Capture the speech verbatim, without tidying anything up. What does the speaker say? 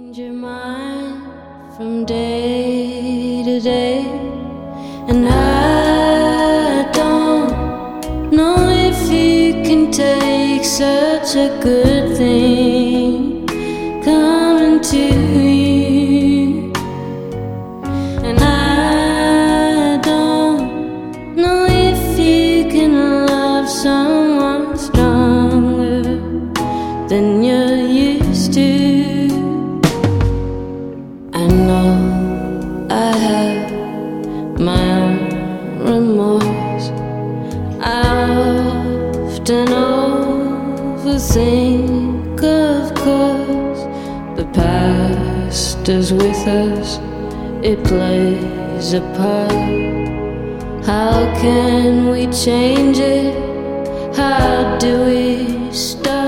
your mind from day to day, and I don't know if you can take such a good thing coming to you, and I don't know if you can love someone stronger than you're used to. I know I have my own remorse. I often overthink, of course. The past is with us, it plays a part. How can we change it? How do we start?